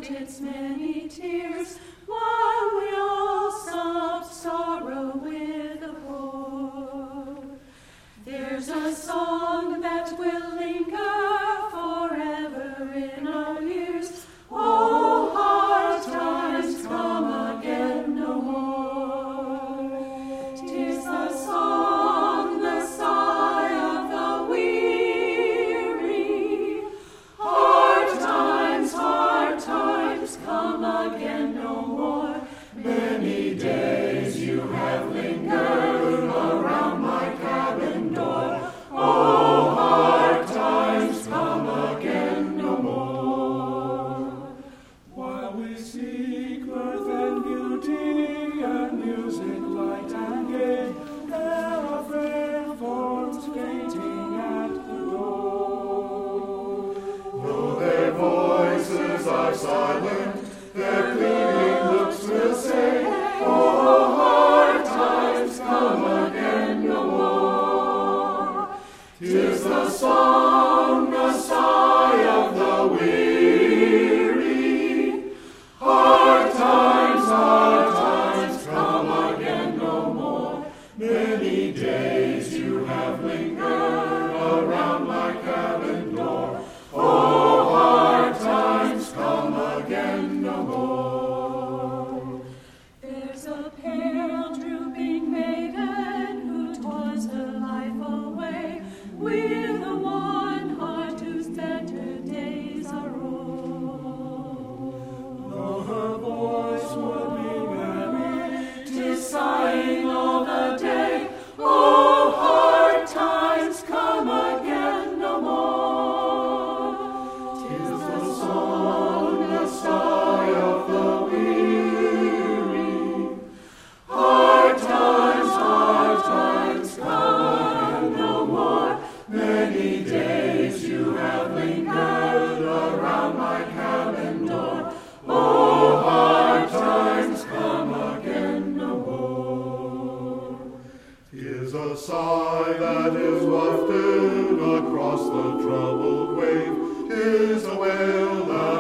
its many tears, while we all sobbed sorrow with the poor. There's a song that will linger forever in our ears. Oh, hard times come again no more. 'Tis the song, the sigh of the weary. Hard times come again no more. Many days you have lingered around my cabin door. Oh, hard times come again no more. While we seek mirth and beauty and music light and gay, there are frail forms fainting at the door. Though their voices are silent, their pleading looks will say, oh, hard times come again no more. 'Tis the song, the sigh of the weary. Hard times come again no more. Many days you have lingered around my cabin door. Oh, hard times come again no more. There's a pale, drooping maiden who toils her life away, with a one heart whose better days are o'er. Though her voice would be merry, 'Tis sighing all the day. Oh, hard times come again no more. 'Tis the song, the sigh of the weary. Hard times come no more. Many days you have lingered around my cabin door. Oh, hard times come again no more. 'Tis a sigh that is wafted across the troubled wave. 'Tis a wail that